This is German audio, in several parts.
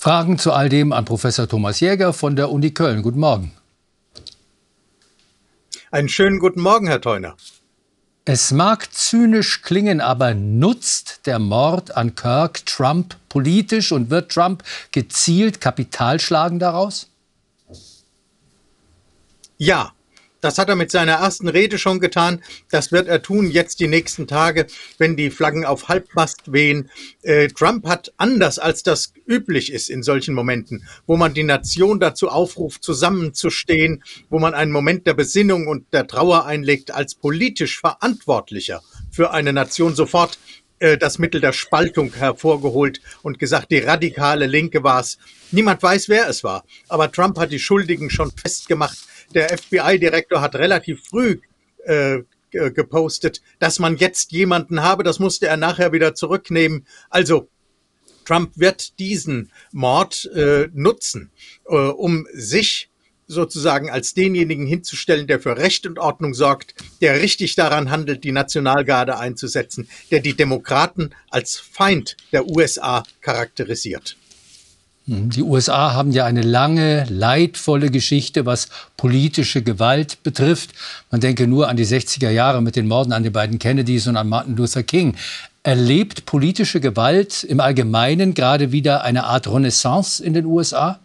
Fragen zu all dem an Professor Thomas Jäger von der Uni Köln. Guten Morgen. Einen schönen guten Morgen, Herr Theuner. Es mag zynisch klingen, aber nutzt der Mord an Kirk Trump politisch und wird Trump gezielt Kapital schlagen daraus? Ja, das hat er mit seiner ersten Rede schon getan. Das wird er tun jetzt die nächsten Tage, wenn die Flaggen auf Halbmast wehen. Trump hat, anders als das üblich ist in solchen Momenten, wo man die Nation dazu aufruft, zusammenzustehen, wo man einen Moment der Besinnung und der Trauer einlegt, als politisch Verantwortlicher für eine Nation sofort das Mittel der Spaltung hervorgeholt und gesagt, die radikale Linke war es. Niemand weiß, wer es war, aber Trump hat die Schuldigen schon festgemacht. Der FBI-Direktor hat relativ früh gepostet, dass man jetzt jemanden habe. Das musste er nachher wieder zurücknehmen. Also Trump wird diesen Mord nutzen, um sich sozusagen als denjenigen hinzustellen, der für Recht und Ordnung sorgt, der richtig daran handelt, die Nationalgarde einzusetzen, der die Demokraten als Feind der USA charakterisiert. Die USA haben ja eine lange, leidvolle Geschichte, was politische Gewalt betrifft. Man denke nur an die 60er Jahre mit den Morden an den beiden Kennedys und an Martin Luther King. Erlebt politische Gewalt im Allgemeinen gerade wieder eine Art Renaissance in den USA?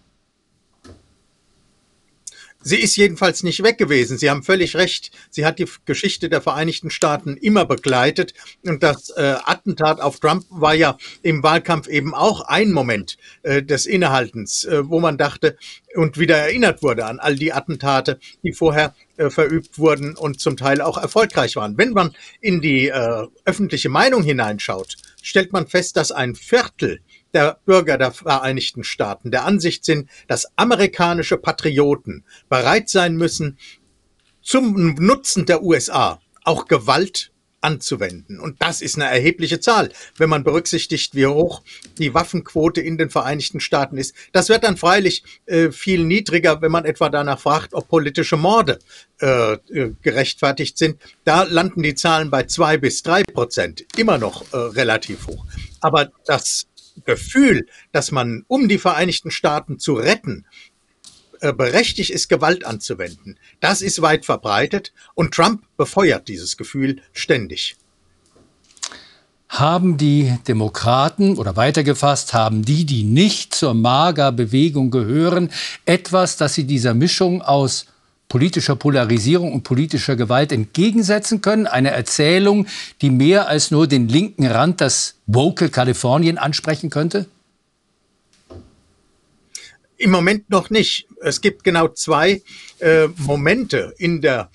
Sie ist jedenfalls nicht weg gewesen. Sie haben völlig recht. Sie hat die Geschichte der Vereinigten Staaten immer begleitet. Und das Attentat auf Trump war ja im Wahlkampf eben auch ein Moment des Innehaltens, wo man dachte und wieder erinnert wurde an all die Attentate, die vorher verübt wurden und zum Teil auch erfolgreich waren. Wenn man in die öffentliche Meinung hineinschaut, stellt man fest, dass ein Viertel der Bürger der Vereinigten Staaten der Ansicht sind, dass amerikanische Patrioten bereit sein müssen, zum Nutzen der USA auch Gewalt anzuwenden. Und das ist eine erhebliche Zahl, wenn man berücksichtigt, wie hoch die Waffenquote in den Vereinigten Staaten ist. Das wird dann freilich viel niedriger, wenn man etwa danach fragt, ob politische Morde gerechtfertigt sind. Da landen die Zahlen bei 2-3%, immer noch relativ hoch. Aber das Gefühl, dass man, um die Vereinigten Staaten zu retten, berechtigt ist, Gewalt anzuwenden, das ist weit verbreitet und Trump befeuert dieses Gefühl ständig. Haben die Demokraten, oder weitergefasst, haben die nicht zur MAGA-Bewegung gehören, etwas, das sie dieser Mischung aus politischer Polarisierung und politischer Gewalt entgegensetzen können? Eine Erzählung, die mehr als nur den linken Rand, das woke Kalifornien ansprechen könnte? Im Moment noch nicht. Es gibt genau zwei Momente in der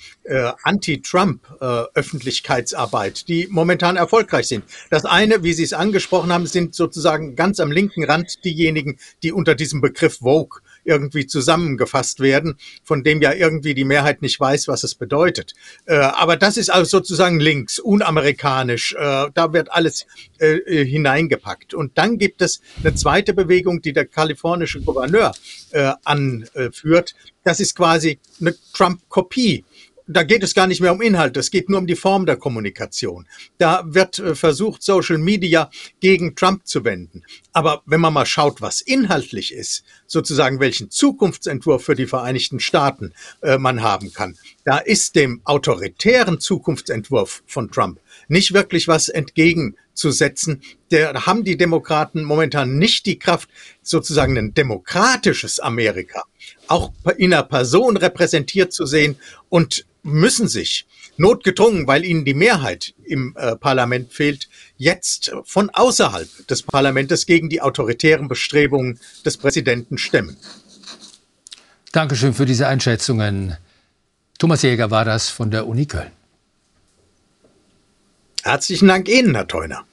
Anti-Trump-Öffentlichkeitsarbeit, die momentan erfolgreich sind. Das eine, wie Sie es angesprochen haben, sind sozusagen ganz am linken Rand diejenigen, die unter diesem Begriff woke irgendwie zusammengefasst werden, von dem ja irgendwie die Mehrheit nicht weiß, was es bedeutet. Aber das ist also sozusagen links, unamerikanisch. Da wird alles hineingepackt. Und dann gibt es eine zweite Bewegung, die der kalifornische Gouverneur anführt. Das ist quasi eine Trump-Kopie. Da geht es gar nicht mehr um Inhalt, es geht nur um die Form der Kommunikation. Da wird versucht, Social Media gegen Trump zu wenden. Aber wenn man mal schaut, was inhaltlich ist, sozusagen welchen Zukunftsentwurf für die Vereinigten Staaten man haben kann, da ist dem autoritären Zukunftsentwurf von Trump nicht wirklich was entgegenzusetzen. Da haben die Demokraten momentan nicht die Kraft, sozusagen ein demokratisches Amerika auch in einer Person repräsentiert zu sehen und müssen sich notgedrungen, weil ihnen die Mehrheit im Parlament fehlt, jetzt von außerhalb des Parlaments gegen die autoritären Bestrebungen des Präsidenten stemmen. Dankeschön für diese Einschätzungen. Thomas Jäger war das von der Uni Köln. Herzlichen Dank Ihnen, Herr Theuner.